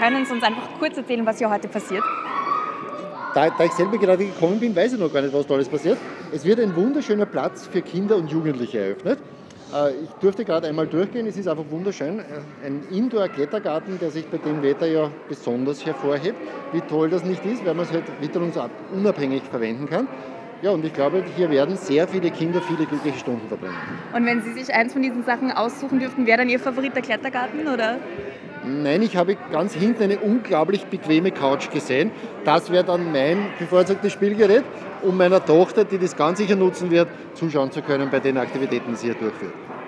Können Sie uns einfach kurz erzählen, was hier heute passiert? Da ich selber gerade gekommen bin, weiß ich noch gar nicht, was da alles passiert. Es wird ein wunderschöner Platz für Kinder und Jugendliche eröffnet. Ich durfte gerade einmal durchgehen, es ist einfach wunderschön. Ein Indoor-Klettergarten, der sich bei dem Wetter ja besonders hervorhebt. Wie toll das nicht ist, weil man es halt witterungsunabhängig verwenden kann. Ja, und ich glaube, hier werden sehr viele Kinder viele glückliche Stunden verbringen. Und wenn Sie sich eins von diesen Sachen aussuchen dürften, wäre dann Ihr Favorit der Klettergarten, oder? Nein, ich habe ganz hinten eine unglaublich bequeme Couch gesehen. Das wäre dann mein bevorzugtes Spielgerät, um meiner Tochter, die das ganz sicher nutzen wird, zuschauen zu können bei den Aktivitäten, die sie hier durchführt.